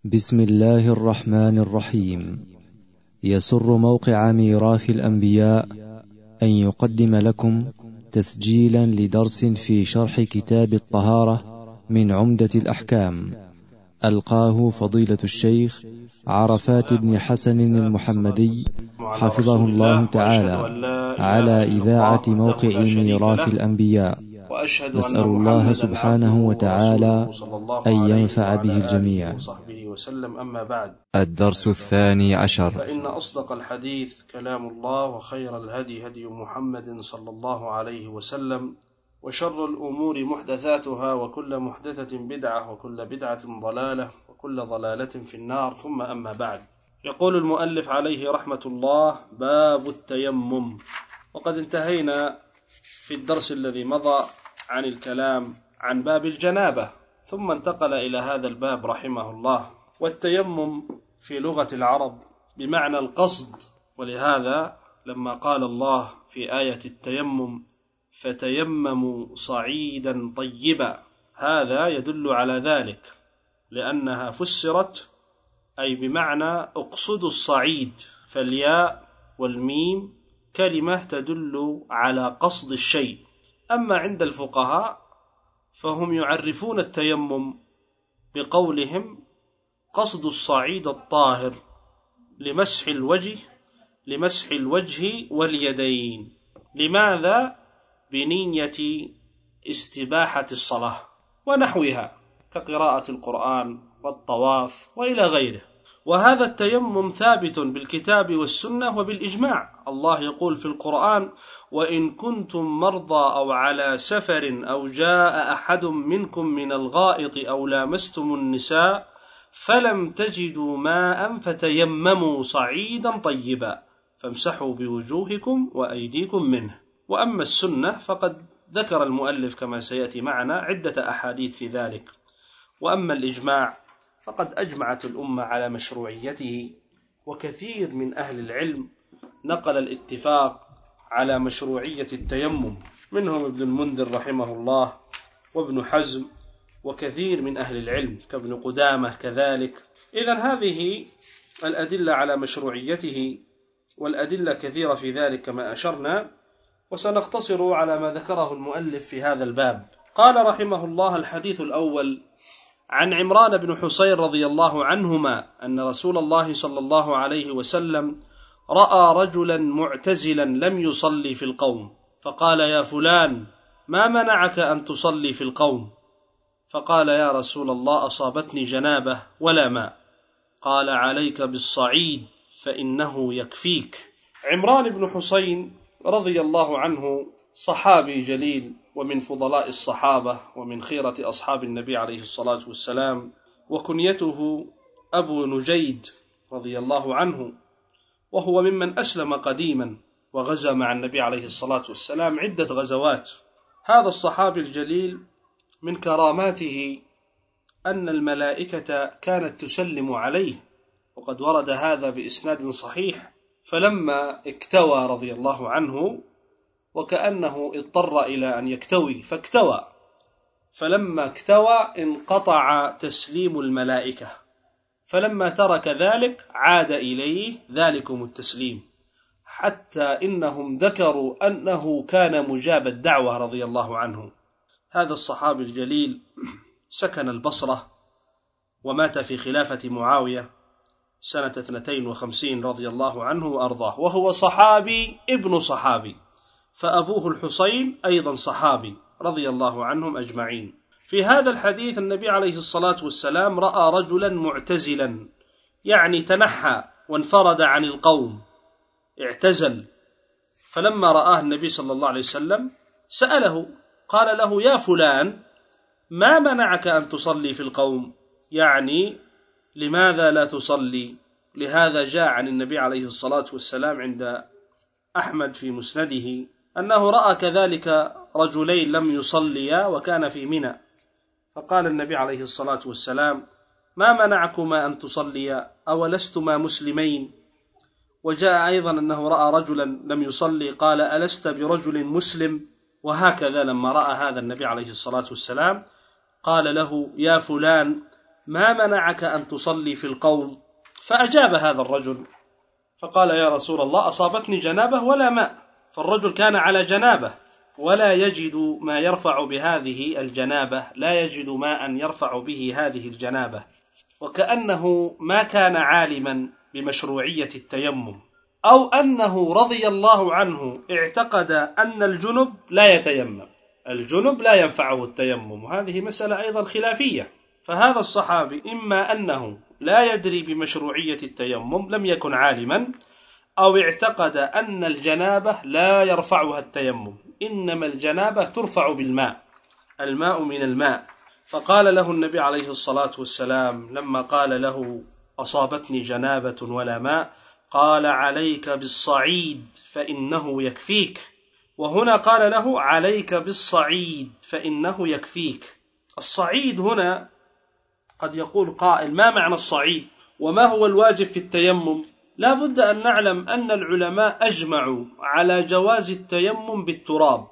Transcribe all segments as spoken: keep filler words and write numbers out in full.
بسم الله الرحمن الرحيم. يسر موقع ميراث الأنبياء أن يقدم لكم تسجيلا لدرس في شرح كتاب الطهارة من عمدة الأحكام، ألقاه فضيلة الشيخ عرفات بن حسن المحمدي حفظه الله تعالى على إذاعة موقع ميراث الأنبياء. نسأل الله سبحانه وتعالى أن ينفع به الجميع. وسلم. أما بعد، الدرس الثاني عشر. فإن أصدق الحديث كلام الله، وخير الهدي هدي محمد صلى الله عليه وسلم، وشر الأمور محدثاتها، وكل محدثة بدعة، وكل بدعة ضلالة، وكل ضلالة في النار. ثم أما بعد، يقول المؤلف عليه رحمة الله: باب التيمم. وقد انتهينا في الدرس الذي مضى عن الكلام عن باب الجنابة، ثم انتقل إلى هذا الباب رحمه الله. والتيمم في لغة العرب بمعنى القصد، ولهذا لما قال الله في آية التيمم: فتيمموا صعيدا طيبا، هذا يدل على ذلك، لأنها فسرت أي بمعنى اقصدوا الصعيد، فالياء والميم كلمة تدل على قصد الشيء. أما عند الفقهاء فهم يعرفون التيمم بقولهم قصد الصعيد الطاهر لمسح الوجه لمسح الوجه واليدين. لماذا؟ بنية استباحة الصلاة ونحوها كقراءة القرآن والطواف وإلى غيره. وهذا التيمم ثابت بالكتاب والسنة وبالإجماع. الله يقول في القرآن: وإن كنتم مرضى أو على سفر أو جاء أحد منكم من الغائط أو لامستم النساء فلم تجدوا ماء فتيمموا صعيدا طيبا فامسحوا بوجوهكم وأيديكم منه. وأما السنة فقد ذكر المؤلف كما سيأتي معنا عدة أحاديث في ذلك. وأما الإجماع فقد أجمعت الأمة على مشروعيته، وكثير من أهل العلم نقل الاتفاق على مشروعية التيمم، منهم ابن المنذر رحمه الله وابن حزم وكثير من أهل العلم كابن قدامة كذلك. إذن هذه الأدلة على مشروعيته، والأدلة كثيرة في ذلك كما أشرنا، وسنقتصر على ما ذكره المؤلف في هذا الباب. قال رحمه الله: الحديث الأول عن عمران بن حصين رضي الله عنهما أن رسول الله صلى الله عليه وسلم رأى رجلا معتزلا لم يصلي في القوم، فقال: يا فلان، ما منعك أن تصلي في القوم؟ فقال: يا رسول الله، أصابتني جنابة ولا ماء. قال: عليك بالصعيد فإنه يكفيك. عمران بن حصين رضي الله عنه صحابي جليل، ومن فضلاء الصحابة، ومن خيرة أصحاب النبي عليه الصلاة والسلام، وكنيته أبو نجيد رضي الله عنه، وهو ممن أسلم قديما وغزا مع النبي عليه الصلاة والسلام عدة غزوات. هذا الصحابي الجليل من كراماته أن الملائكة كانت تسلم عليه، وقد ورد هذا بإسناد صحيح. فلما اكتوى رضي الله عنه، وكأنه اضطر إلى أن يكتوي فاكتوى، فلما اكتوى انقطع تسليم الملائكة، فلما ترك ذلك عاد إليه ذلكم التسليم، حتى إنهم ذكروا أنه كان مجاب الدعوة رضي الله عنه. هذا الصحابي الجليل سكن البصرة، ومات في خلافة معاوية سنة اثنتين وخمسين رضي الله عنه وأرضاه، وهو صحابي ابن صحابي، فأبوه الحصين أيضا صحابي رضي الله عنهم أجمعين. في هذا الحديث النبي عليه الصلاة والسلام رأى رجلا معتزلا، يعني تنحى وانفرد عن القوم، اعتزل. فلما رآه النبي صلى الله عليه وسلم سأله، قال له: يا فلان، ما منعك أن تصلي في القوم؟ يعني لماذا لا تصلي؟ لهذا جاء عن النبي عليه الصلاة والسلام عند أحمد في مسنده أنه رأى كذلك رجلين لم يصليا وكان في منى، فقال النبي عليه الصلاة والسلام: ما منعكما أن تصليا؟ أولستما مسلمين؟ وجاء أيضا أنه رأى رجلا لم يصلي، قال: ألست برجل مسلم؟ وهكذا لما رأى هذا النبي عليه الصلاة والسلام قال له: يا فلان، ما منعك أن تصلي في القوم؟ فأجاب هذا الرجل فقال يا رسول الله أصابتني جنابة ولا ماء. فالرجل كان على جنابة ولا يجد ما يرفع بهذه الجنابة، لا يجد ماء يرفع به هذه الجنابة، وكأنه ما كان عالما بمشروعية التيمم، أو أنه رضي الله عنه اعتقد أن الجنب لا يتيمم، الجنب لا ينفعه التيمم، وهذه مسألة أيضا خلافية. فهذا الصحابي إما أنه لا يدري بمشروعية التيمم لم يكن عالما، أو اعتقد أن الجنابة لا يرفعها التيمم، إنما الجنابة ترفع بالماء، الماء من الماء. فقال له النبي عليه الصلاة والسلام لما قال له أصابتني جنابة ولا ماء، قال عليك بالصعيد فإنه يكفيك. وهنا قال له عليك بالصعيد فإنه يكفيك. الصعيد هنا قد يقول قائل ما معنى الصعيد وما هو الواجب في التيمم؟ لا بد أن نعلم أن العلماء أجمعوا على جواز التيمم بالتراب،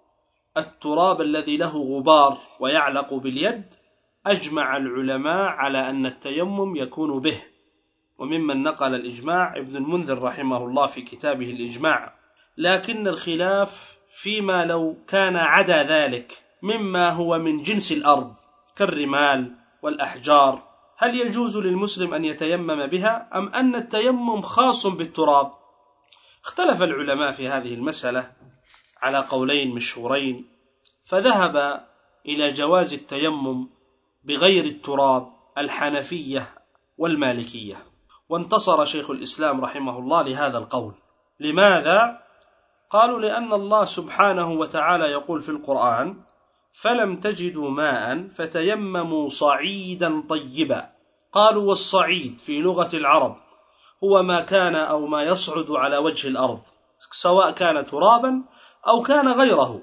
التراب الذي له غبار ويعلق باليد، أجمع العلماء على أن التيمم يكون به. وممن نقل الإجماع ابن المنذر رحمه الله في كتابه الإجماع. لكن الخلاف فيما لو كان عدا ذلك مما هو من جنس الأرض كالرمال والأحجار، هل يجوز للمسلم أن يتيمم بها أم أن التيمم خاص بالتراب؟ اختلف العلماء في هذه المسألة على قولين مشهورين، فذهب إلى جواز التيمم بغير التراب الحنفية والمالكية، وانتصر شيخ الإسلام رحمه الله لهذا القول. لماذا؟ قالوا لأن الله سبحانه وتعالى يقول في القرآن فلم تجدوا ماء فتيمموا صعيدا طيبا. قالوا والصعيد في لغة العرب هو ما كان أو ما يصعد على وجه الأرض، سواء كان ترابا أو كان غيره،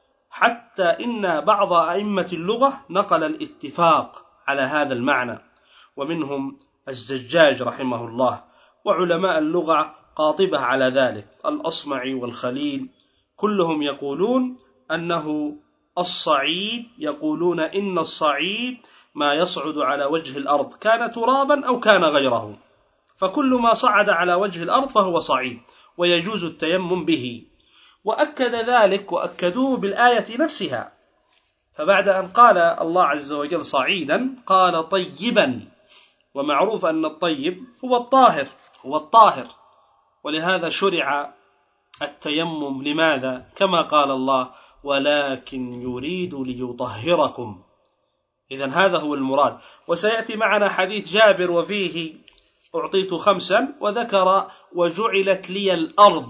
حتى إن بعض أئمة اللغة نقل الاتفاق على هذا المعنى، ومنهم الزجاج رحمه الله، وعلماء اللغة قاطبة على ذلك، الأصمعي والخليل، كلهم يقولون أنه الصعيد، يقولون إن الصعيد ما يصعد على وجه الأرض كان ترابا أو كان غيره، فكل ما صعد على وجه الأرض فهو صعيد ويجوز التيمم به. وأكد ذلك وأكدوه بالآية نفسها، فبعد أن قال الله عز وجل صعيدا قال طيبا، ومعروف أن الطيب هو الطاهر، هو الطاهر، ولهذا شرع التيمم. لماذا؟ كما قال الله ولكن يريد ليطهركم. إذن هذا هو المراد. وسيأتي معنا حديث جابر وفيه أعطيت خمسا، وذكر وجعلت لي الأرض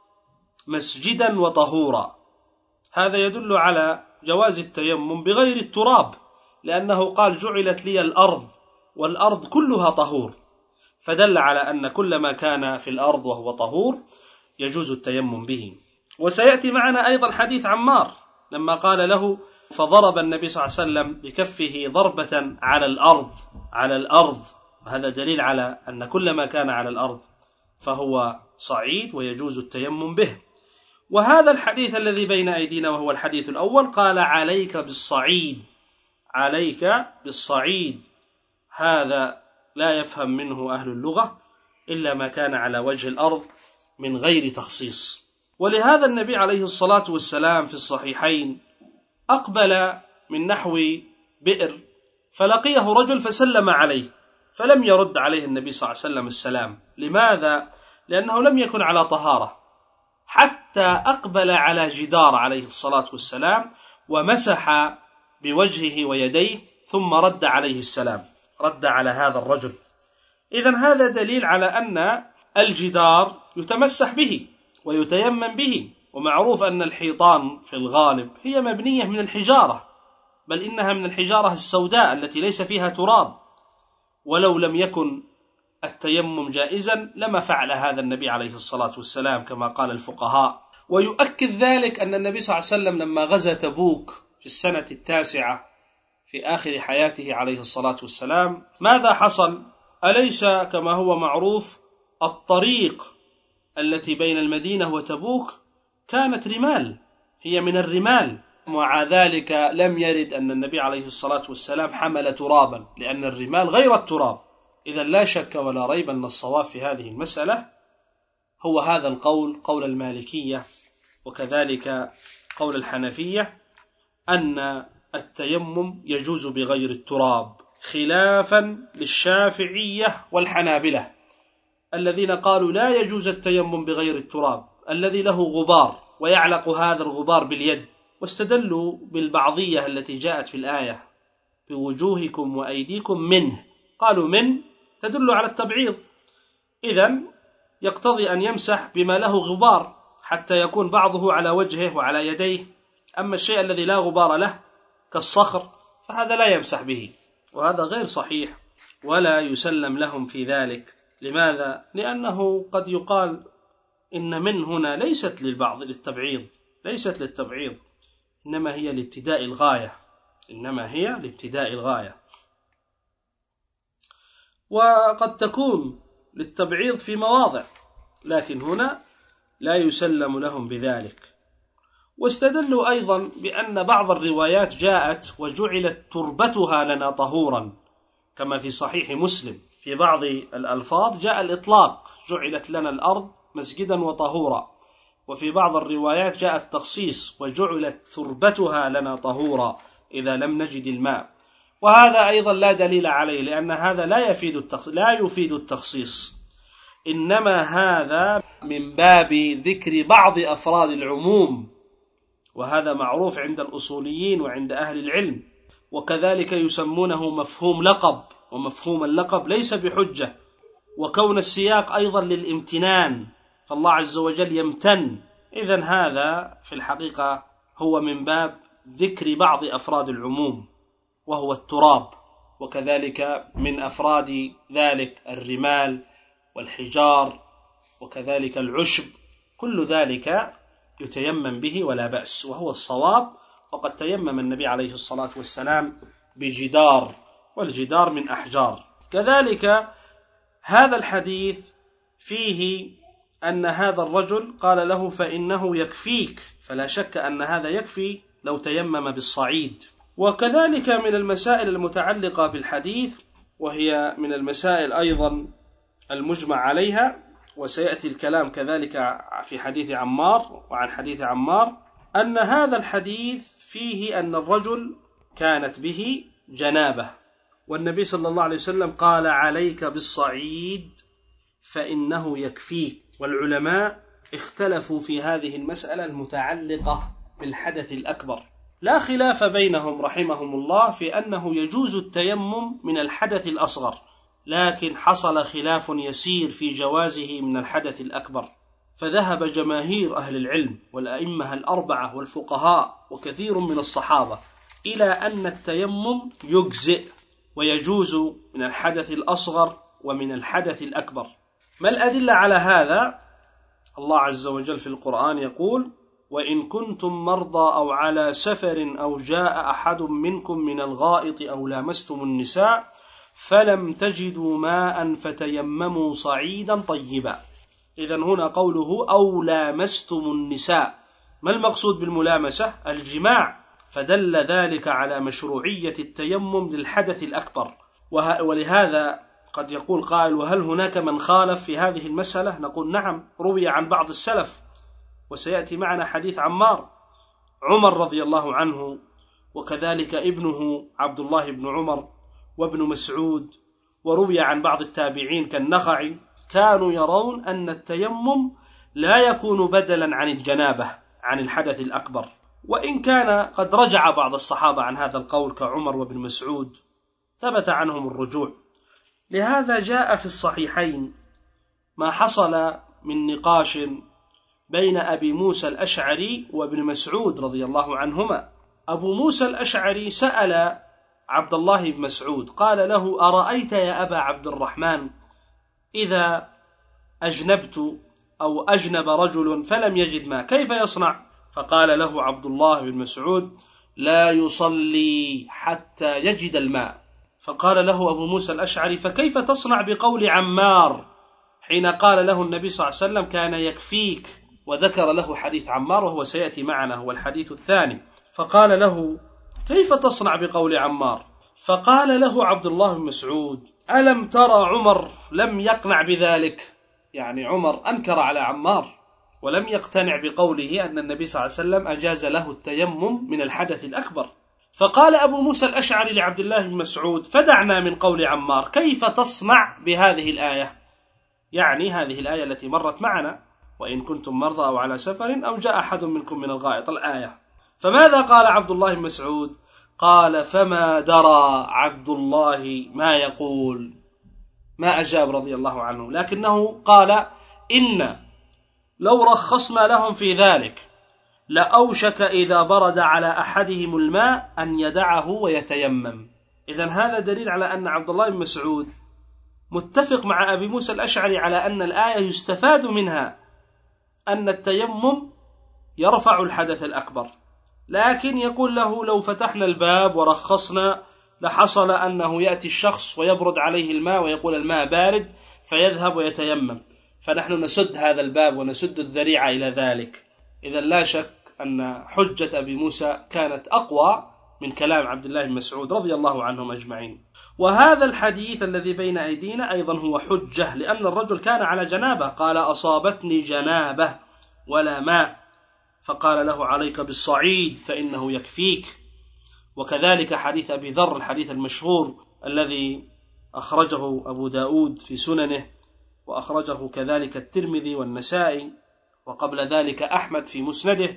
مسجدا وطهورا. هذا يدل على جواز التيمم بغير التراب، لأنه قال جعلت لي الأرض، والأرض كلها طهور، فدل على أن كل ما كان في الأرض وهو طهور يجوز التيمم به. وسيأتي معنا أيضا حديث عمار لما قال له فضرب النبي صلى الله عليه وسلم بكفه ضربة على الأرض، على الأرض، وهذا دليل على أن كل ما كان على الأرض فهو صعيد ويجوز التيمم به. وهذا الحديث الذي بين أيدينا وهو الحديث الأول قال عليك بالصعيد، عليك بالصعيد، هذا لا يفهم منه أهل اللغة إلا ما كان على وجه الأرض من غير تخصيص. ولهذا النبي عليه الصلاة والسلام في الصحيحين أقبل من نحو بئر فلقيه رجل فسلم عليه، فلم يرد عليه النبي صلى الله عليه وسلم السلام. لماذا؟ لأنه لم يكن على طهارة، حتى أقبل على جدار عليه الصلاة والسلام ومسح بوجهه ويديه ثم رد عليه السلام، رد على هذا الرجل. إذن هذا دليل على أن الجدار يتمسح به ويتيمم به. ومعروف أن الحيطان في الغالب هي مبنية من الحجارة، بل إنها من الحجارة السوداء التي ليس فيها تراب، ولو لم يكن التيمم جائزا لما فعل هذا النبي عليه الصلاة والسلام كما قال الفقهاء. ويؤكد ذلك أن النبي صلى الله عليه وسلم لما غزا تبوك في السنة التاسعة في آخر حياته عليه الصلاة والسلام ماذا حصل؟ أليس كما هو معروف الطريق التي بين المدينة وتبوك كانت رمال، هي من الرمال، ومع ذلك لم يرد أن النبي عليه الصلاة والسلام حمل ترابا، لأن الرمال غير التراب. إذا لا شك ولا ريب أن الصواب في هذه المسألة هو هذا القول، قول المالكية وكذلك قول الحنفية، أن التيمم يجوز بغير التراب، خلافا للشافعية والحنابلة الذين قالوا لا يجوز التيمم بغير التراب الذي له غبار ويعلق هذا الغبار باليد، واستدلوا بالبعضية التي جاءت في الآية بوجوهكم وأيديكم منه، قالوا من تدل على التبعيض، إذن يقتضي أن يمسح بما له غبار حتى يكون بعضه على وجهه وعلى يديه. أما الشيء الذي لا غبار له كالصخر فهذا لا يمسح به، وهذا غير صحيح ولا يسلم لهم في ذلك. لماذا؟ لأنه قد يقال إن من هنا ليست للبعض للتبعيض، ليست للتبعيض، إنما هي لابتداء الغاية، إنما هي لابتداء الغاية، وقد تكون للتبعيض في مواضع، لكن هنا لا يسلم لهم بذلك. واستدلوا أيضا بأن بعض الروايات جاءت وجعلت تربتها لنا طهورا، كما في صحيح مسلم في بعض الألفاظ جاء الإطلاق، جعلت لنا الأرض مسجدا وطهورا، وفي بعض الروايات جاء التخصيص وجعلت تربتها لنا طهورا إذا لم نجد الماء، وهذا أيضا لا دليل عليه، لأن هذا لا يفيد التخصيص، لا يفيد التخصيص، إنما هذا من باب ذكر بعض أفراد العموم، وهذا معروف عند الأصوليين وعند أهل العلم. وكذلك يسمونه مفهوم لقب، ومفهوم اللقب ليس بحجة، وكون السياق أيضا للامتنان، فالله عز وجل يمتن، إذن هذا في الحقيقة هو من باب ذكر بعض أفراد العموم وهو التراب، وكذلك من أفراد ذلك الرمال والحجار وكذلك العشب، كل ذلك يتيمم به ولا بأس، وهو الصواب. وقد تيمم النبي عليه الصلاة والسلام بجدار، والجدار من أحجار. كذلك هذا الحديث فيه أن هذا الرجل قال له فإنه يكفيك، فلا شك أن هذا يكفي لو تيمم بالصعيد. وكذلك من المسائل المتعلقة بالحديث، وهي من المسائل أيضا المجمع عليها، وسيأتي الكلام كذلك في حديث عمار وعن حديث عمار، أن هذا الحديث فيه أن الرجل كانت به جنابة، والنبي صلى الله عليه وسلم قال عليك بالصعيد فإنه يكفيك. والعلماء اختلفوا في هذه المسألة المتعلقة بالحدث الأكبر، لا خلاف بينهم رحمهم الله في أنه يجوز التيمم من الحدث الأصغر، لكن حصل خلاف يسير في جوازه من الحدث الأكبر، فذهب جماهير أهل العلم والأئمة الأربعة والفقهاء وكثير من الصحابة إلى أن التيمم يجزئ ويجوز من الحدث الأصغر ومن الحدث الأكبر. ما الأدلة على هذا؟ الله عز وجل في القرآن يقول وإن كنتم مرضى أو على سفر أو جاء أحد منكم من الغائط أو لامستم النساء فلم تجدوا ماء فتيمموا صعيدا طيبا. إذن هنا قوله أو لامستم النساء، ما المقصود بالملامسة؟ الجماع، فدل ذلك على مشروعية التيمم للحدث الأكبر. ولهذا قد يقول قائل وهل هناك من خالف في هذه المسألة؟ نقول نعم، روي عن بعض السلف، وسيأتي معنا حديث عمار، عمر رضي الله عنه، وكذلك ابنه عبد الله بن عمر وابن مسعود، وروي عن بعض التابعين كالنخعي، كانوا يرون أن التيمم لا يكون بدلا عن الجنابة عن الحدث الأكبر، وإن كان قد رجع بعض الصحابة عن هذا القول كعمر وابن مسعود، ثبت عنهم الرجوع. لهذا جاء في الصحيحين ما حصل من نقاش بين أبي موسى الأشعري وابن مسعود رضي الله عنهما. أبو موسى الأشعري سأل عبد الله بن مسعود قال له أرأيت يا أبا عبد الرحمن إذا أجنبت أو أجنب رجل فلم يجد ماء كيف يصنع؟ فقال له عبد الله بن مسعود لا يصلي حتى يجد الماء. فقال له أبو موسى الأشعري فكيف تصنع بقول عمار حين قال له النبي صلى الله عليه وسلم كان يكفيك، وذكر له حديث عمار وهو سيأتي معنا هو الحديث الثاني. فقال له: كيف تصنع بقول عمار؟ فقال له عبد الله بن مسعود: ألم ترى عمر لم يقنع بذلك؟ يعني عمر أنكر على عمار ولم يقتنع بقوله أن النبي صلى الله عليه وسلم أجاز له التيمم من الحدث الأكبر. فقال أبو موسى الأشعري لعبد الله بن مسعود: فدعنا من قول عمار، كيف تصنع بهذه الآية؟ يعني هذه الآية التي مرت معنا: وإن كنتم مرضى أو على سفر أو جاء أحد منكم من الغائط، الآية. فماذا قال عبد الله بن مسعود؟ قال: فما درى عبد الله ما يقول. ما أجاب رضي الله عنه، لكنه قال: إن لو رخصنا لهم في ذلك لأوشك إذا برد على أحدهم الماء أن يدعه ويتيمم. إذن هذا دليل على أن عبد الله بن مسعود متفق مع أبي موسى الأشعري على أن الآية يستفاد منها أن التيمم يرفع الحدث الأكبر، لكن يقول له: لو فتحنا الباب ورخصنا لحصل أنه يأتي الشخص ويبرد عليه الماء ويقول الماء بارد فيذهب ويتيمم، فنحن نسد هذا الباب ونسد الذريعة إلى ذلك. إذن لا شك أن حجة أبي موسى كانت أقوى من كلام عبد الله بن مسعود رضي الله عنهم أجمعين. وهذا الحديث الذي بين أيدينا أيضا هو حجة، لأن الرجل كان على جنابه، قال: أصابتني جنابه ولا ماء، فقال له: عليك بالصعيد فإنه يكفيك. وكذلك حديث أبي ذر، الحديث المشهور الذي أخرجه أبو داود في سننه، وأخرجه كذلك الترمذي والنسائي، وقبل ذلك أحمد في مسنده: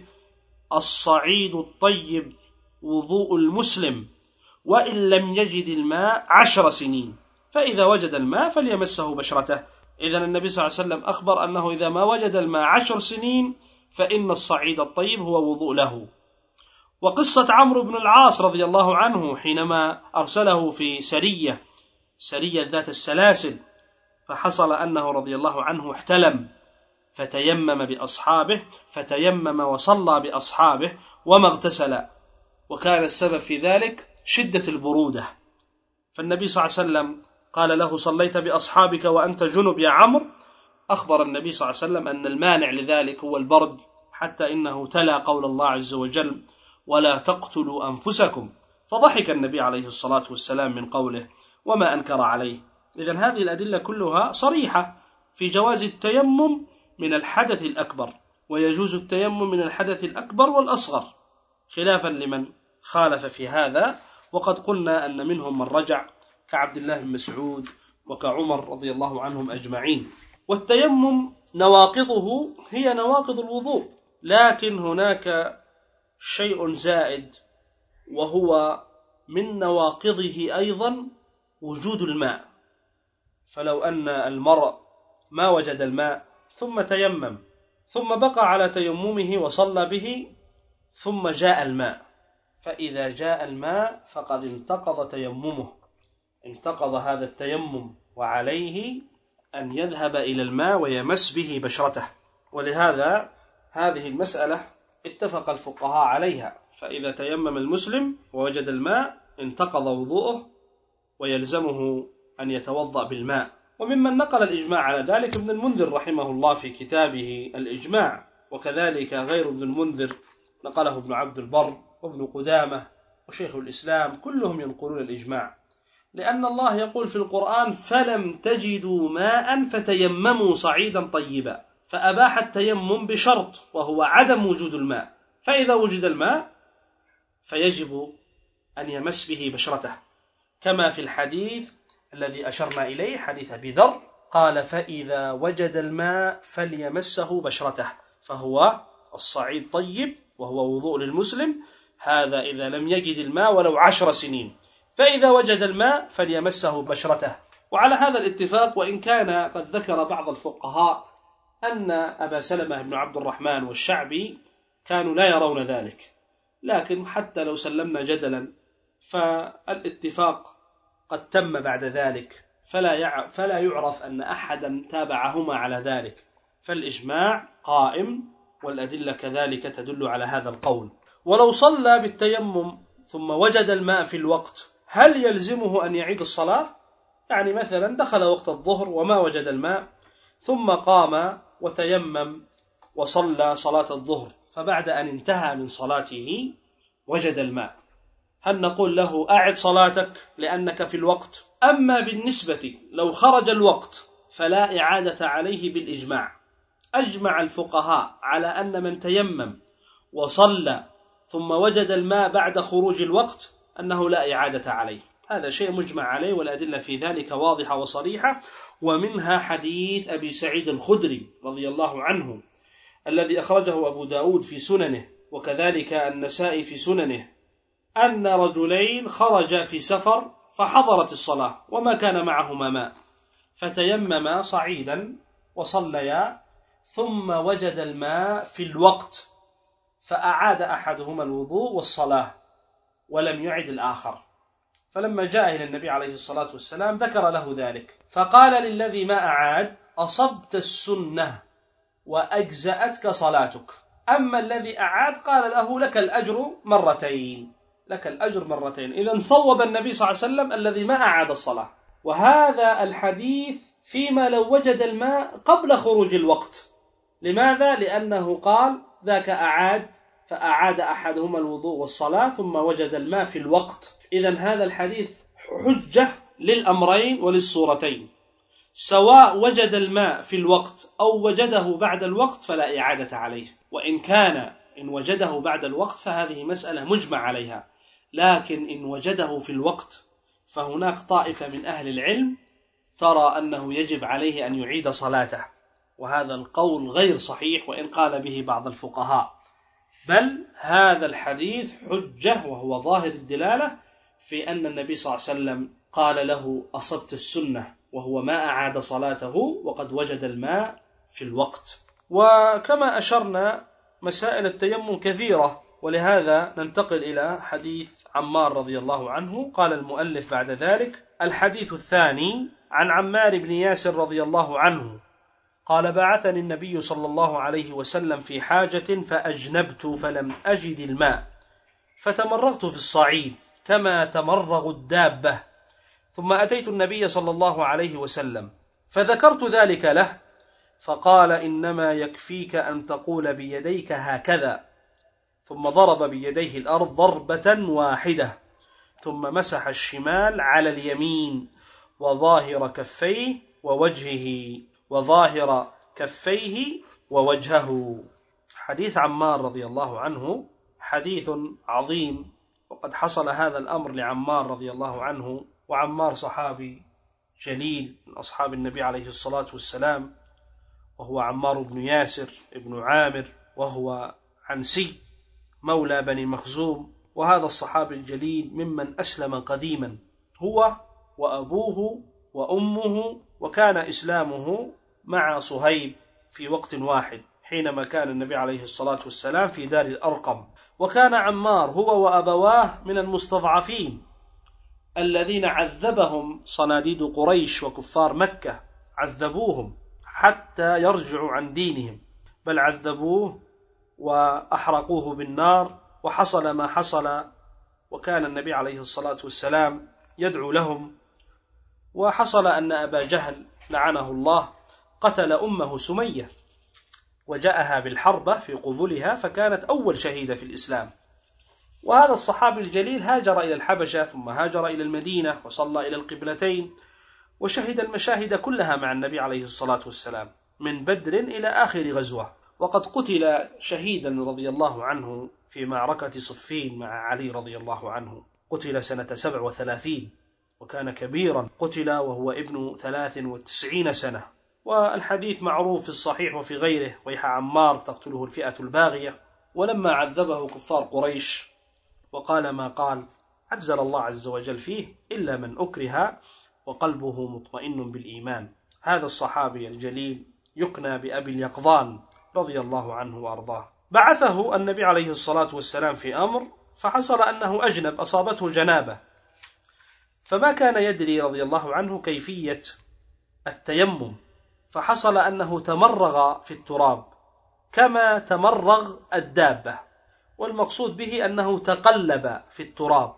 الصعيد الطيب وضوء المسلم وإن لم يجد الماء عشر سنين، فإذا وجد الماء فليمسه بشرته. إذن النبي صلى الله عليه وسلم أخبر أنه إذا ما وجد الماء عشر سنين فإن الصعيد الطيب هو وضوء له. وقصة عمرو بن العاص رضي الله عنه حينما أرسله في سرية سرية ذات السلاسل، فحصل أنه رضي الله عنه احتلم فتيمم بأصحابه فتيمم وصلى بأصحابه وما اغتسل، وكان السبب في ذلك شدة البرودة. فالنبي صلى الله عليه وسلم قال له: صليت بأصحابك وأنت جنب يا عمرو؟ أخبر النبي صلى الله عليه وسلم أن المانع لذلك هو البرد، حتى إنه تلا قول الله عز وجل: ولا تقتلوا أنفسكم، فضحك النبي عليه الصلاة والسلام من قوله وما أنكر عليه. إذن هذه الأدلة كلها صريحة في جواز التيمم من الحدث الأكبر، ويجوز التيمم من الحدث الأكبر والأصغر، خلافا لمن خالف في هذا. وقد قلنا أن منهم من رجع كعبد الله بن مسعود وكعمر رضي الله عنهم أجمعين. والتيمم نواقضه هي نواقض الوضوء، لكن هناك شيء زائد، وهو من نواقضه أيضا وجود الماء. فلو أن المرء ما وجد الماء ثم تيمم ثم بقى على تيممه وصلى به ثم جاء الماء، فإذا جاء الماء فقد انتقض تيممه، انتقض هذا التيمم، وعليه أن يذهب إلى الماء ويمس به بشرته. ولهذا هذه المسألة اتفق الفقهاء عليها، فإذا تيمم المسلم ووجد الماء انتقض وضوءه ويلزمه أن يتوضأ بالماء. وممن نقل الإجماع على ذلك ابن المنذر رحمه الله في كتابه الإجماع، وكذلك غير ابن المنذر نقله ابن عبد البر وابن قدامة وشيخ الإسلام، كلهم ينقلون الإجماع، لأن الله يقول في القرآن: فلم تجدوا ماء فتيمموا صعيدا طيبا، فأباح التيمم بشرط وهو عدم وجود الماء، فإذا وجد الماء فيجب أن يمس به بشرته، كما في الحديث الذي أشرنا إليه حديث أبي ذر، قال: فإذا وجد الماء فليمسه بشرته، فهو الصعيد طيب وهو وضوء للمسلم، هذا إذا لم يجد الماء ولو عشر سنين، فإذا وجد الماء فليمسه بشرته. وعلى هذا الاتفاق، وإن كان قد ذكر بعض الفقهاء أن أبا سلمة بن عبد الرحمن والشعبي كانوا لا يرون ذلك، لكن حتى لو سلمنا جدلا فالاتفاق قد تم بعد ذلك، فلا فلا يعرف أن أحدا تابعهما على ذلك، فالإجماع قائم والأدلة كذلك تدل على هذا القول. ولو صلى بالتيمم ثم وجد الماء في الوقت، هل يلزمه أن يعيد الصلاة؟ يعني مثلا دخل وقت الظهر وما وجد الماء، ثم قام وتيمم وصلى صلاة الظهر، فبعد أن انتهى من صلاته وجد الماء، هل نقول له أعد صلاتك لأنك في الوقت؟ أما بالنسبة لو خرج الوقت فلا إعادة عليه بالإجماع. أجمع الفقهاء على أن من تيمم وصلى ثم وجد الماء بعد خروج الوقت أنه لا إعادة عليه، هذا شيء مجمع عليه، والأدلة في ذلك واضحة وصريحة. ومنها حديث أبي سعيد الخدري رضي الله عنه الذي أخرجه أبو داود في سننه وكذلك النسائي في سننه، أن رجلين خرجا في سفر فحضرت الصلاة وما كان معهما ماء، فتيمما صعيدا وصليا، ثم وجد الماء في الوقت فأعاد أحدهما الوضوء والصلاة ولم يعد الآخر. فلما جاء إلى النبي عليه الصلاة والسلام ذكر له ذلك، فقال للذي ما أعاد: أصبت السنة وأجزأتك صلاتك. أما الذي أعاد قال له: لك الأجر مرتين، لك الأجر مرتين. إذن صوب النبي صلى الله عليه وسلم الذي ما أعاد الصلاة. وهذا الحديث فيما لو وجد الماء قبل خروج الوقت. لماذا؟ لأنه قال: ذاك أعاد فأعاد أحدهما الوضوء والصلاة ثم وجد الماء في الوقت. إذن هذا الحديث حجة للأمرين وللصورتين، سواء وجد الماء في الوقت أو وجده بعد الوقت فلا إعادة عليه. وإن كان إن وجده بعد الوقت فهذه مسألة مجمع عليها، لكن إن وجده في الوقت فهناك طائفة من أهل العلم ترى أنه يجب عليه أن يعيد صلاته، وهذا القول غير صحيح وإن قال به بعض الفقهاء، بل هذا الحديث حجة وهو ظاهر الدلالة في أن النبي صلى الله عليه وسلم قال له: أصبت السنة، وهو ما أعاد صلاته وقد وجد الماء في الوقت. وكما أشرنا مسائل التيمم كثيرة، ولهذا ننتقل إلى حديث عمار رضي الله عنه. قال المؤلف بعد ذلك: الحديث الثاني عن عمار بن ياسر رضي الله عنه قال: بعثني النبي صلى الله عليه وسلم في حاجة فأجنبت فلم أجد الماء، فتمرغت في الصعيد كما تمرغ الدابة، ثم أتيت النبي صلى الله عليه وسلم فذكرت ذلك له، فقال: إنما يكفيك أن تقول بيديك هكذا، ثم ضرب بيديه الأرض ضربة واحدة، ثم مسح الشمال على اليمين وظاهر كفيه ووجهه وظاهر كفيه ووجهه. حديث عمار رضي الله عنه حديث عظيم، وقد حصل هذا الأمر لعمار رضي الله عنه، وعمار صحابي جليل من أصحاب النبي عليه الصلاة والسلام، وهو عمار بن ياسر بن عامر، وهو عنسي مولى بني مخزوم، وهذا الصحابي الجليل ممن أسلم قديما هو وأبوه وأمه، وكان إسلامه مع صهيب في وقت واحد حينما كان النبي عليه الصلاة والسلام في دار الأرقم. وكان عمار هو وأبواه من المستضعفين الذين عذبهم صناديد قريش وكفار مكة، عذبوهم حتى يرجعوا عن دينهم، بل عذبوه وأحرقوه بالنار، وحصل ما حصل، وكان النبي عليه الصلاة والسلام يدعو لهم. وحصل أن أبا جهل لعنه الله قتل أمه سمية وجاءها بالحربة في قبلها، فكانت أول شهيدة في الإسلام. وهذا الصحابي الجليل هاجر إلى الحبشة ثم هاجر إلى المدينة وصلى إلى القبلتين، وشهد المشاهد كلها مع النبي عليه الصلاة والسلام من بدر إلى آخر غزوة. وقد قتل شهيدا رضي الله عنه في معركة صفين مع علي رضي الله عنه، قتل سنة سبع وثلاثين، وكان كبيرا، قتل وهو ابن ثلاث وتسعين سنة. والحديث معروف في الصحيح وفي غيره: ويح عمار تقتله الفئة الباغية. ولما عذبه كفار قريش وقال ما قال، عجل الله عز وجل فيه إلا من أكره وقلبه مطمئن بالإيمان. هذا الصحابي الجليل يكنى بأبي اليقظان رضي الله عنه وأرضاه. بعثه النبي عليه الصلاة والسلام في أمر، فحصل أنه أجنب، أصابته جنابة، فما كان يدري رضي الله عنه كيفية التيمم، فحصل أنه تمرغ في التراب كما تمرغ الدابة، والمقصود به أنه تقلب في التراب،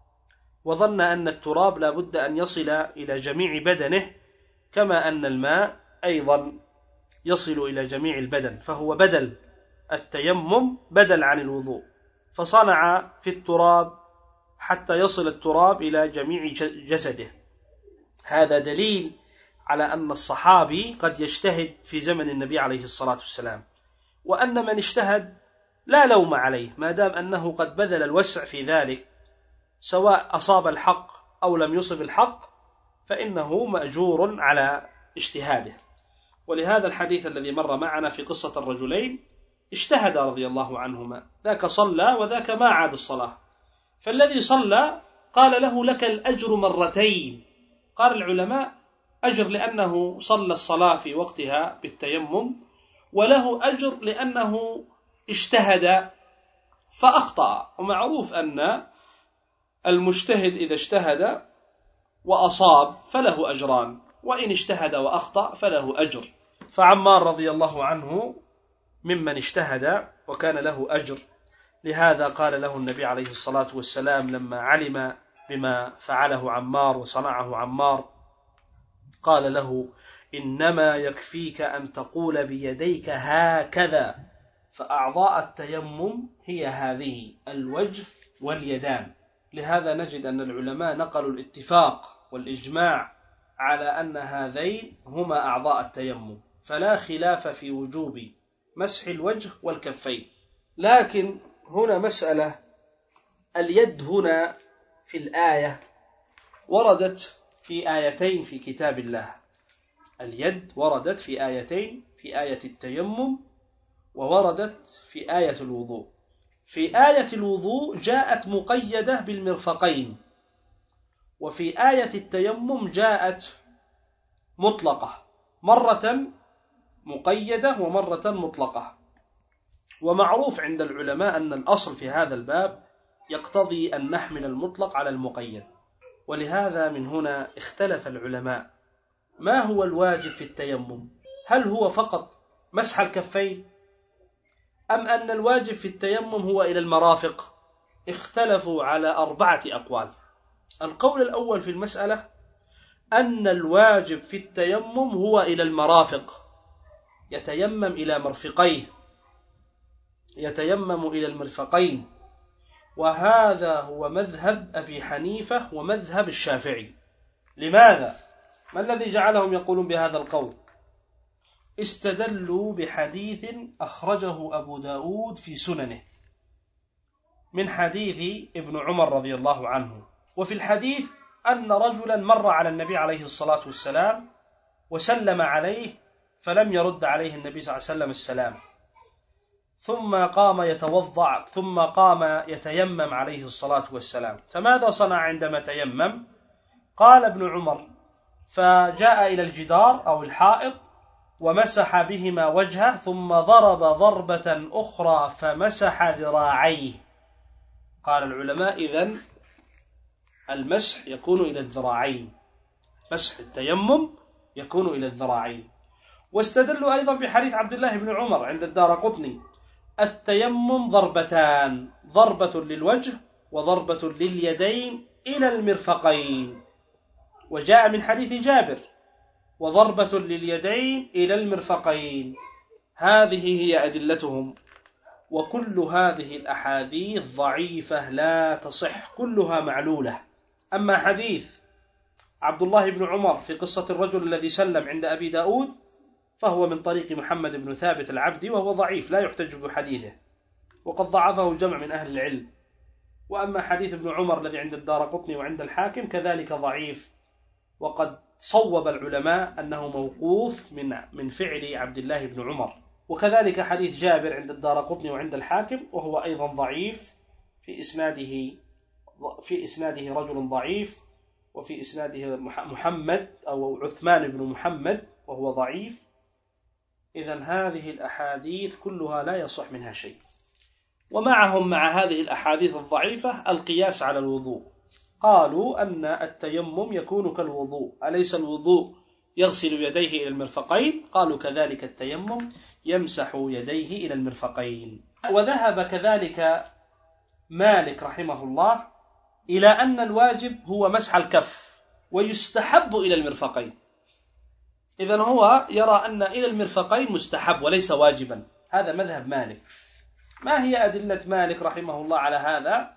وظن أن التراب لا بد أن يصل إلى جميع بدنه كما أن الماء أيضا يصل إلى جميع البدن، فهو بدل التيمم، بدل عن الوضوء. فصنع في التراب حتى يصل التراب إلى جميع جسده. هذا دليل على أن الصحابي قد يجتهد في زمن النبي عليه الصلاة والسلام، وأن من اجتهد لا لوم عليه ما دام أنه قد بذل الوسع في ذلك، سواء أصاب الحق أو لم يصب الحق فإنه مأجور على اجتهاده. ولهذا الحديث الذي مر معنا في قصة الرجلين اجتهد رضي الله عنهما، ذاك صلى وذاك ما عاد الصلاة، فالذي صلى قال له لك الأجر مرتين. قال العلماء أجر لأنه صلى الصلاة في وقتها بالتيمم، وله أجر لأنه اجتهد فأخطأ. ومعروف أن المجتهد إذا اجتهد وأصاب فله أجران، وإن اجتهد وأخطأ فله أجر. فعمار رضي الله عنه ممن اجتهد وكان له أجر. لهذا قال له النبي عليه الصلاة والسلام لما علم بما فعله عمار وصنعه عمار، قال له إنما يكفيك أن تقول بيديك هكذا، فأعضاء التيمم هي هذه الوجه واليدان. لهذا نجد أن العلماء نقلوا الاتفاق والإجماع على أن هذين هما أعضاء التيمم، فلا خلاف في وجوب مسح الوجه والكفين. لكن هنا مسألة، اليد هنا في الآية وردت في آيتين في كتاب الله. اليد وردت في آيتين، في آية التيمم ووردت في آية الوضوء. في آية الوضوء جاءت مقيدة بالمرفقين، وفي آية التيمم جاءت مطلقة، مرة مقيدة ومرة مطلقة. ومعروف عند العلماء أن الأصل في هذا الباب يقتضي أن نحمل المطلق على المقيد، ولهذا من هنا اختلف العلماء ما هو الواجب في التيمم، هل هو فقط مسح الكفين أم أن الواجب في التيمم هو إلى المرافق؟ اختلفوا على أربعة أقوال. القول الأول في المسألة أن الواجب في التيمم هو إلى المرافق، يتيمم إلى مرفقيه، يتيمم إلى المرفقين، وهذا هو مذهب أبي حنيفة ومذهب الشافعي. لماذا؟ ما الذي جعلهم يقولون بهذا القول؟ استدلوا بحديث أخرجه أبو داود في سننه من حديث ابن عمر رضي الله عنه. وفي الحديث أن رجلا مر على النبي عليه الصلاة والسلام وسلم عليه فلم يرد عليه النبي صلى الله عليه وسلم السلام، ثم قام يتوضع، ثم قام يتيمم عليه الصلاة والسلام. فماذا صنع عندما تيمم؟ قال ابن عمر فجاء إلى الجدار أو الحائط ومسح بهما وجهه، ثم ضرب ضربة أخرى فمسح ذراعيه. قال العلماء إذن المسح يكون إلى الذراعين، مسح التيمم يكون إلى الذراعين. واستدلوا أيضا بحديث عبد الله بن عمر عند الدارقطني التيمم ضربتان، ضربة للوجه وضربة لليدين إلى المرفقين. وجاء من حديث جابر وضربة لليدين إلى المرفقين. هذه هي أدلتهم، وكل هذه الأحاديث ضعيفة لا تصح، كلها معلولة. أما حديث عبد الله بن عمر في قصة الرجل الذي سلم عند أبي داود فهو من طريق محمد بن ثابت العبدي، وهو ضعيف لا يحتج بحديثه، وقد ضعفه جمع من أهل العلم. وأما حديث ابن عمر الذي عند الدارقطني وعند الحاكم كذلك ضعيف، وقد صوب العلماء أنه موقوف من من فعل عبد الله بن عمر. وكذلك حديث جابر عند الدارقطني وعند الحاكم وهو أيضا ضعيف، في إسناده في إسناده رجل ضعيف، وفي إسناده محمد أو عثمان بن محمد وهو ضعيف. إذن هذه الأحاديث كلها لا يصح منها شيء. ومعهم مع هذه الأحاديث الضعيفة القياس على الوضوء، قالوا أن التيمم يكون كالوضوء، أليس الوضوء يغسل يديه إلى المرفقين؟ قالوا كذلك التيمم يمسح يديه إلى المرفقين. وذهب كذلك مالك رحمه الله إلى أن الواجب هو مسح الكف ويستحب إلى المرفقين. إذن هو يرى أن إلى المرفقين مستحب وليس واجبا، هذا مذهب مالك. ما هي أدلة مالك رحمه الله على هذا؟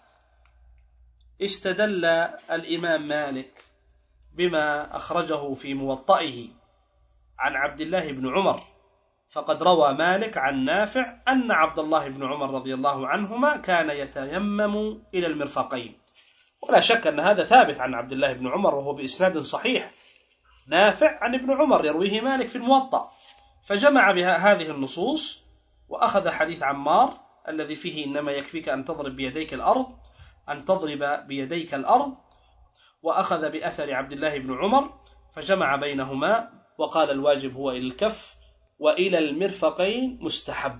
استدل الإمام مالك بما أخرجه في موطئه عن عبد الله بن عمر، فقد روى مالك عن نافع أن عبد الله بن عمر رضي الله عنهما كان يتيمم إلى المرفقين. ولا شك أن هذا ثابت عن عبد الله بن عمر وهو بإسناد صحيح، نافع عن ابن عمر يرويه مالك في الموطأ، فجمع بها هذه النصوص وأخذ حديث عمار الذي فيه إنما يكفيك أن تضرب بيديك الأرض أن تضرب بيديك الأرض، وأخذ بأثر عبد الله بن عمر فجمع بينهما وقال الواجب هو إلى الكف وإلى المرفقين مستحب.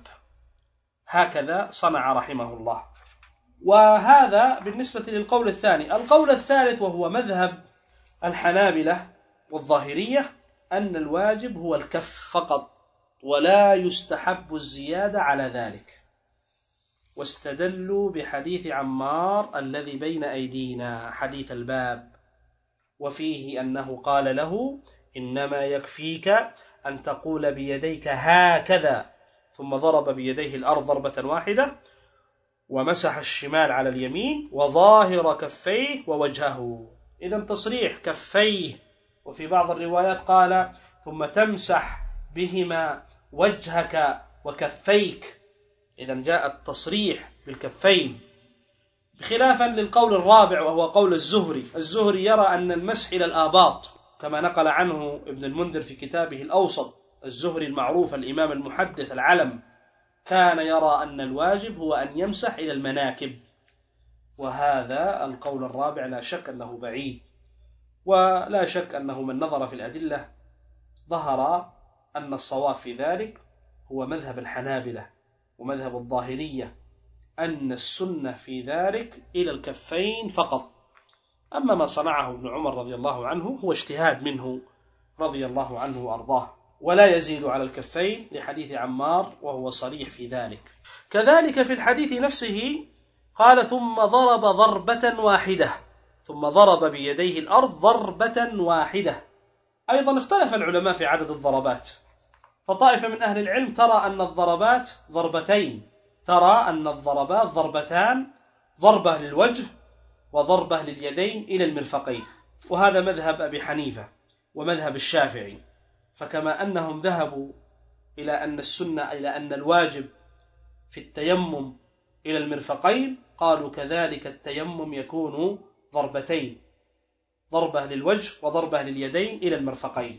هكذا صنع رحمه الله. وهذا بالنسبة للقول الثاني. القول الثالث وهو مذهب الحنابلة والظاهرية أن الواجب هو الكف فقط ولا يستحب الزيادة على ذلك، واستدلوا بحديث عمار الذي بين أيدينا حديث الباب، وفيه أنه قال له إنما يكفيك أن تقول بيديك هكذا، ثم ضرب بيديه الأرض ضربة واحدة ومسح الشمال على اليمين وظاهر كفيه ووجهه. إذن تصريح كفيه، وفي بعض الروايات قال ثم تمسح بهما وجهك وكفيك، إذن جاء التصريح بالكفين، خلافا للقول الرابع وهو قول الزهري. الزهري يرى أن المسح إلى الآباط كما نقل عنه ابن المنذر في كتابه الأوسط. الزهري المعروف الإمام المحدث العلم كان يرى أن الواجب هو أن يمسح إلى المناكب، وهذا القول الرابع لا شك أنه بعيد، ولا شك أنه من نظر في الأدلة ظهر أن الصواب في ذلك هو مذهب الحنابلة ومذهب الظاهرية، أن السنة في ذلك إلى الكفين فقط. أما ما صنعه ابن عمر رضي الله عنه هو اجتهاد منه رضي الله عنه وأرضاه، ولا يزيد على الكفين لحديث عمار وهو صريح في ذلك. كذلك في الحديث نفسه قال ثم ضرب ضربة واحدة، ثم ضرب بيديه الأرض ضربة واحدة. أيضا اختلف العلماء في عدد الضربات، فطائفة من أهل العلم ترى أن الضربات ضربتين، ترى أن الضربات ضربتان، ضربة للوجه وضربة لليدين إلى المرفقين، وهذا مذهب أبي حنيفة ومذهب الشافعي. فكما أنهم ذهبوا إلى أن السنة إلى أن الواجب في التيمم إلى المرفقين، قالوا كذلك التيمم يكون ضربتين، ضربة للوجه وضربة لليدين إلى المرفقين.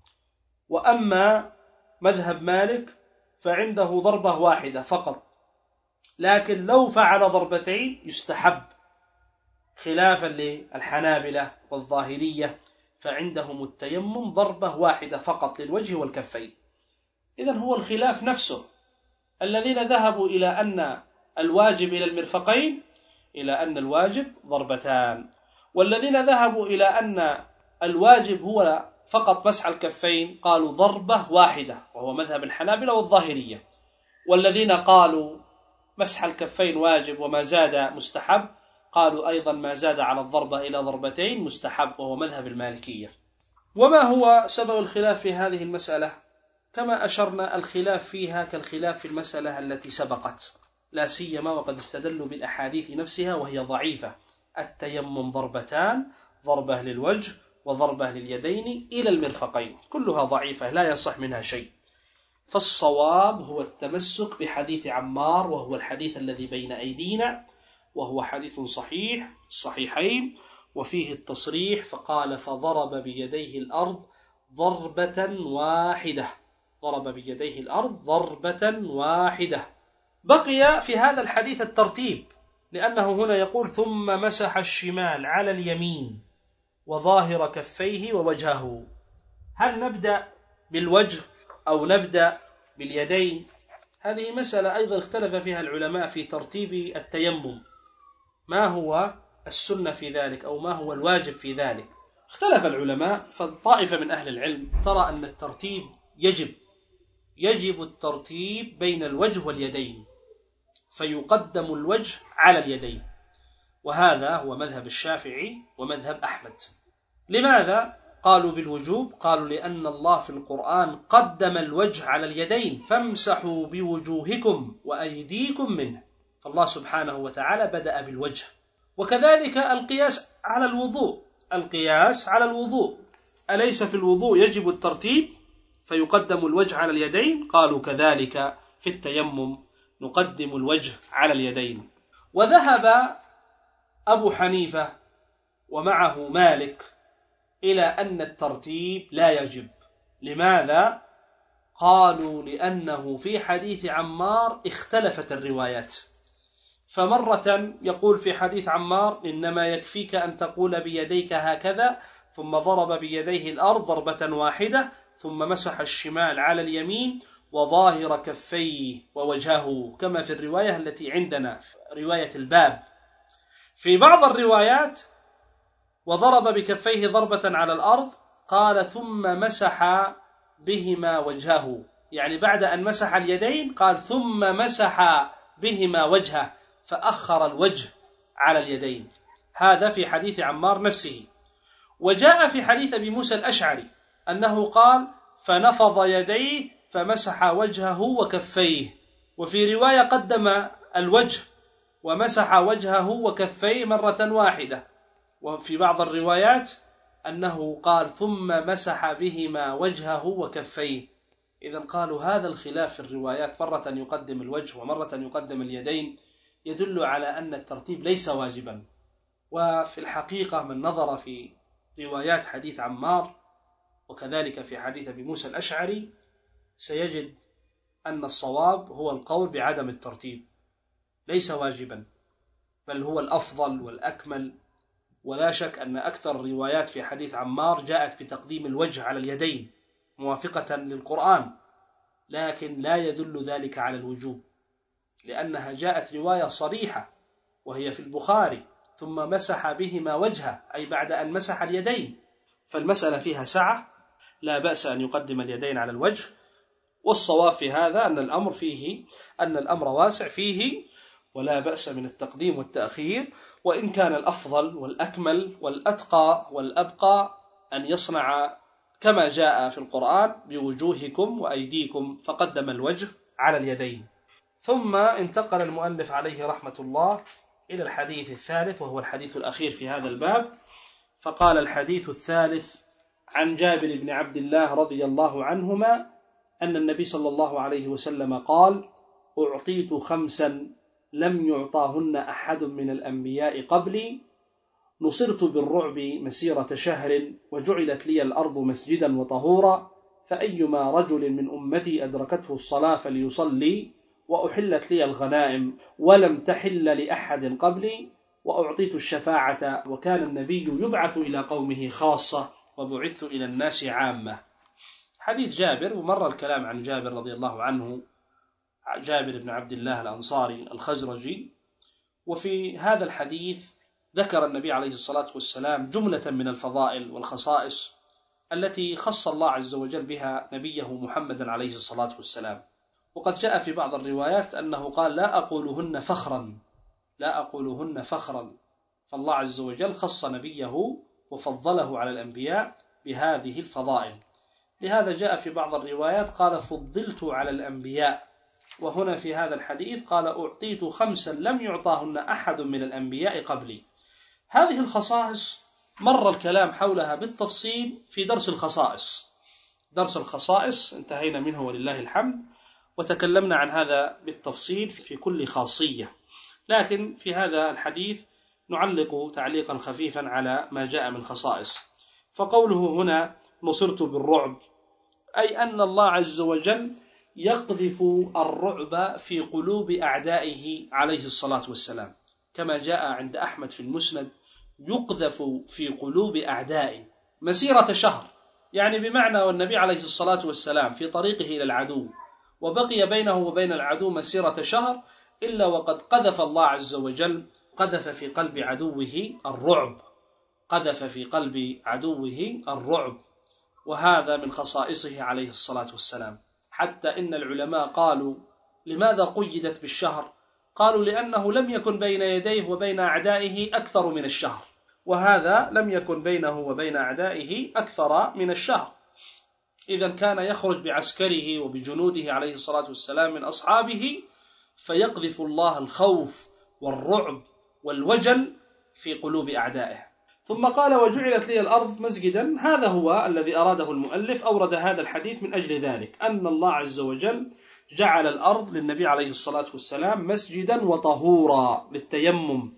وأما مذهب مالك فعنده ضربة واحدة فقط، لكن لو فعل ضربتين يستحب، خلافا للحنابلة والظاهرية فعندهم التيمم ضربة واحدة فقط للوجه والكفين. إذن هو الخلاف نفسه، الذين ذهبوا إلى أن الواجب إلى المرفقين إلى أن الواجب ضربتان، والذين ذهبوا إلى أن الواجب هو فقط مسح الكفين قالوا ضربة واحدة وهو مذهب الحنابلة والظاهرية، والذين قالوا مسح الكفين واجب وما زاد مستحب قالوا أيضا ما زاد على الضربة إلى ضربتين مستحب وهو مذهب المالكية. وما هو سبب الخلاف في هذه المسألة؟ كما أشرنا الخلاف فيها كالخلاف في المسألة التي سبقت، لا سيما وقد استدلوا بالأحاديث نفسها وهي ضعيفة. التيمم ضربتان، ضربة للوجه وضربة لليدين إلى المرفقين، كلها ضعيفة لا يصح منها شيء. فالصواب هو التمسك بحديث عمار وهو الحديث الذي بين أيدينا، وهو حديث صحيح صحيحين وفيه التصريح، فقال فضرب بيديه الأرض ضربة واحدة، ضرب بيديه الأرض ضربة واحدة. بقي في هذا الحديث الترتيب، لأنه هنا يقول ثم مسح الشمال على اليمين وظاهر كفيه ووجهه. هل نبدأ بالوجه أو نبدأ باليدين؟ هذه مسألة أيضا اختلف فيها العلماء في ترتيب التيمم، ما هو السنة في ذلك أو ما هو الواجب في ذلك. اختلف العلماء، فالطائفة من أهل العلم ترى أن الترتيب يجب يجب الترتيب بين الوجه واليدين، فيقدم الوجه على اليدين، وهذا هو مذهب الشافعي ومذهب أحمد. لماذا؟ قالوا بالوجوب؟ قالوا لأن الله في القرآن قدم الوجه على اليدين، فامسحوا بوجوهكم وأيديكم منه، فالله سبحانه وتعالى بدأ بالوجه. وكذلك القياس على الوضوء، القياس على الوضوء، أليس في الوضوء يجب الترتيب فيقدم الوجه على اليدين؟ قالوا كذلك في التيمم نقدم الوجه على اليدين. وذهب أبو حنيفة ومعه مالك إلى أن الترتيب لا يجب. لماذا؟ قالوا لأنه في حديث عمار اختلفت الروايات، فمرة يقول في حديث عمار إنما يكفيك أن تقول بيديك هكذا، ثم ضرب بيديه الأرض ضربة واحدة، ثم مسح الشمال على اليمين وظاهر كفيه ووجهه، كما في الرواية التي عندنا رواية الباب. في بعض الروايات وضرب بكفيه ضربة على الأرض، قال ثم مسح بهما وجهه، يعني بعد أن مسح اليدين قال ثم مسح بهما وجهه، فأخر الوجه على اليدين. هذا في حديث عمار نفسه. وجاء في حديث أبي موسى الأشعري أنه قال فنفض يديه فمسح وجهه وكفيه، وفي رواية قدم الوجه ومسح وجهه وكفيه مرة واحدة، وفي بعض الروايات أنه قال ثم مسح بهما وجهه وكفيه. إذن قالوا هذا الخلاف في الروايات، مرة يقدم الوجه ومرة يقدم اليدين، يدل على أن الترتيب ليس واجبا. وفي الحقيقة من نظر في روايات حديث عمار وكذلك في حديث أبي موسى الأشعري سيجد أن الصواب هو القول بعدم الترتيب، ليس واجبا، بل هو الأفضل والأكمل. ولا شك أن أكثر الروايات في حديث عمار جاءت بتقديم الوجه على اليدين موافقة للقرآن، لكن لا يدل ذلك على الوجوب، لأنها جاءت رواية صريحة وهي في البخاري ثم مسح بهما وجهه، أي بعد أن مسح اليدين، فالمسألة فيها سعة، لا بأس أن يقدم اليدين على الوجه. والصواب في هذا أن الأمر فيه أن الأمر واسع فيه، ولا بأس من التقديم والتأخير، وإن كان الأفضل والأكمل والأتقى والأبقى أن يصنع كما جاء في القرآن بوجوهكم وأيديكم، فقدم الوجه على اليدين. ثم انتقل المؤلف عليه رحمة الله إلى الحديث الثالث، وهو الحديث الأخير في هذا الباب. فقال الحديث الثالث عن جابر بن عبد الله رضي الله عنهما أن النبي صلى الله عليه وسلم قال: أعطيت خمسا لم يعطاهن أحد من الأنبياء قبلي، نصرت بالرعب مسيرة شهر، وجعلت لي الأرض مسجدا وطهورا، فأيما رجل من أمتي أدركته الصلاة فليصلي، وأحلت لي الغنائم ولم تحل لأحد قبلي، وأعطيت الشفاعة، وكان النبي يبعث إلى قومه خاصة وبعثت إلى الناس عامة. حديث جابر، ومر الكلام عن جابر رضي الله عنه، جابر بن عبد الله الأنصاري الخزرجي. وفي هذا الحديث ذكر النبي عليه الصلاة والسلام جملة من الفضائل والخصائص التي خص الله عز وجل بها نبيه محمد عليه الصلاة والسلام. وقد جاء في بعض الروايات أنه قال: لا أقولهن فخرا، لا أقولهن فخرا، فالله عز وجل خص نبيه وفضله على الأنبياء بهذه الفضائل. لهذا جاء في بعض الروايات قال: فضلت على الأنبياء. وهنا في هذا الحديث قال: أعطيت خمسا لم يعطاهن أحد من الأنبياء قبلي. هذه الخصائص مر الكلام حولها بالتفصيل في درس الخصائص. درس الخصائص انتهينا منه ولله الحمد، وتكلمنا عن هذا بالتفصيل في كل خاصية، لكن في هذا الحديث نعلق تعليقا خفيفا على ما جاء من خصائص. فقوله هنا نصرت بالرعب، أي أن الله عز وجل يقذف الرعب في قلوب أعدائه عليه الصلاة والسلام، كما جاء عند أحمد في المسند: يقذف في قلوب أعدائه مسيرة شهر، يعني بمعنى والنبي عليه الصلاة والسلام في طريقه إلى العدو، وبقي بينه وبين العدو مسيرة شهر، إلا وقد قذف الله عز وجل قذف في قلب عدوه الرعب، قذف في قلب عدوه الرعب. وهذا من خصائصه عليه الصلاة والسلام، حتى إن العلماء قالوا: لماذا قيدت بالشهر؟ قالوا: لأنه لم يكن بين يديه وبين أعدائه أكثر من الشهر، وهذا لم يكن بينه وبين أعدائه أكثر من الشهر، إذا كان يخرج بعسكره وبجنوده عليه الصلاة والسلام من أصحابه، فيقذف الله الخوف والرعب والوجل في قلوب أعدائه. ثم قال: وجعلت لي الأرض مسجدا. هذا هو الذي أراده المؤلف، أورد هذا الحديث من أجل ذلك، أن الله عز وجل جعل الأرض للنبي عليه الصلاة والسلام مسجدا وطهورا للتيمم.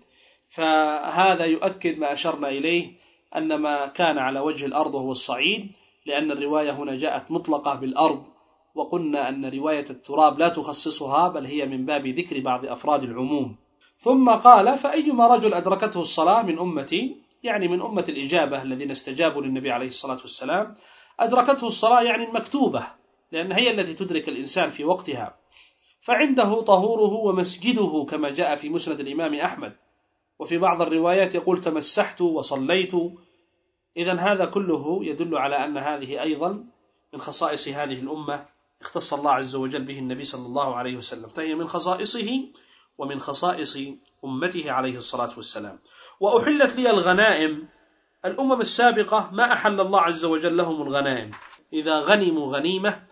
فهذا يؤكد ما أشرنا إليه، أن ما كان على وجه الأرض وهو الصعيد، لأن الرواية هنا جاءت مطلقة بالأرض، وقلنا أن رواية التراب لا تخصصها، بل هي من باب ذكر بعض أفراد العموم. ثم قال: فأيما رجل أدركته الصلاة من أمتي، يعني من أمة الإجابة الذين استجابوا للنبي عليه الصلاة والسلام، أدركته الصلاة يعني المكتوبة، لأن هي التي تدرك الإنسان في وقتها، فعنده طهوره ومسجده، كما جاء في مسند الإمام أحمد. وفي بعض الروايات يقول: تمسحت وصليت. إذن هذا كله يدل على أن هذه أيضا من خصائص هذه الأمة، اختص الله عز وجل به النبي صلى الله عليه وسلم، فهي من خصائصه ومن خصائص أمته عليه الصلاة والسلام. وأحلت لي الغنائم. الأمم السابقة ما أحل الله عز وجل لهم الغنائم، إذا غنموا غنيمة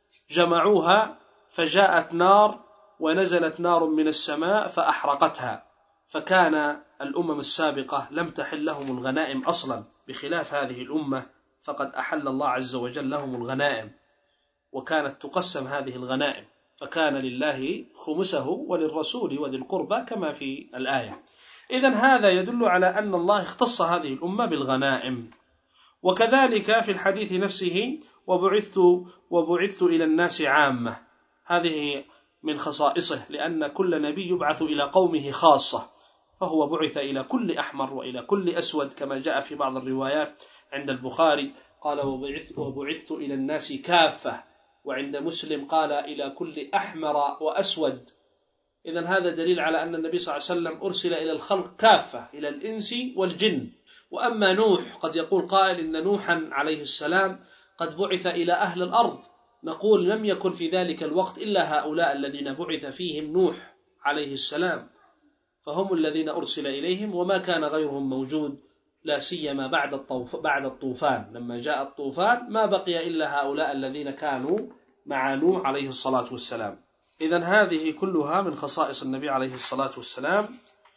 جمعوها، فجاءت نار ونزلت نار من السماء فأحرقتها، فكان الأمم السابقة لم تحل لهم الغنائم أصلا، بخلاف هذه الأمة فقد أحل الله عز وجل لهم الغنائم، وكانت تقسم هذه الغنائم، فكان لله خمسه وللرسول وذي القربى كما في الآية. إذن هذا يدل على أن الله اختص هذه الأمة بالغنائم. وكذلك في الحديث نفسه: وبعثت, وبعثت إلى الناس عامة. هذه من خصائصه، لأن كل نبي يبعث إلى قومه خاصة، فهو بعث إلى كل أحمر وإلى كل أسود، كما جاء في بعض الروايات عند البخاري قال: وبعثت, وبعثت إلى الناس كافة، وعند مسلم قال: إلى كل أحمر وأسود. إذن هذا دليل على أن النبي صلى الله عليه وسلم أرسل إلى الخلق كافة، إلى الإنس والجن. وأما نوح، قد يقول قائل إن نوحا عليه السلام قد بعث إلى أهل الأرض، نقول: لم يكن في ذلك الوقت إلا هؤلاء الذين بعث فيهم نوح عليه السلام، فهم الذين أرسل إليهم، وما كان غيرهم موجود، لا سيما بعد الطوف بعد الطوفان. لما جاء الطوفان ما بقي إلا هؤلاء الذين كانوا مع نوح عليه الصلاة والسلام. إذن هذه كلها من خصائص النبي عليه الصلاة والسلام.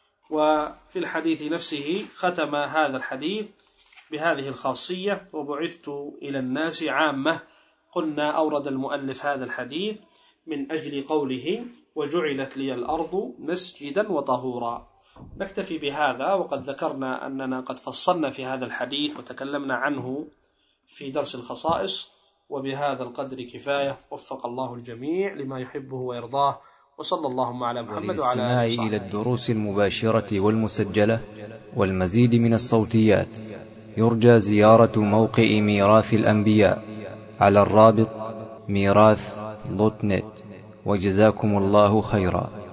وفي الحديث نفسه ختم هذا الحديث بهذه الخاصية: وبعثت إلى الناس عامة. قلنا أورد المؤلف هذا الحديث من أجل قوله: وجعلت لي الأرض مسجدا وطهورا. نكتفي بهذا، وقد ذكرنا أننا قد فصلنا في هذا الحديث وتكلمنا عنه في درس الخصائص، وبهذا القدر كفاية. وفق الله الجميع لما يحبه ويرضاه، وصلى اللهم على محمد وعلى آله والاستماع إلى الدروس المباشرة والمسجلة والمزيد من الصوتيات، يرجى زيارة موقع ميراث الأنبياء على الرابط ميراث دوت نت. وجزاكم الله خيرا.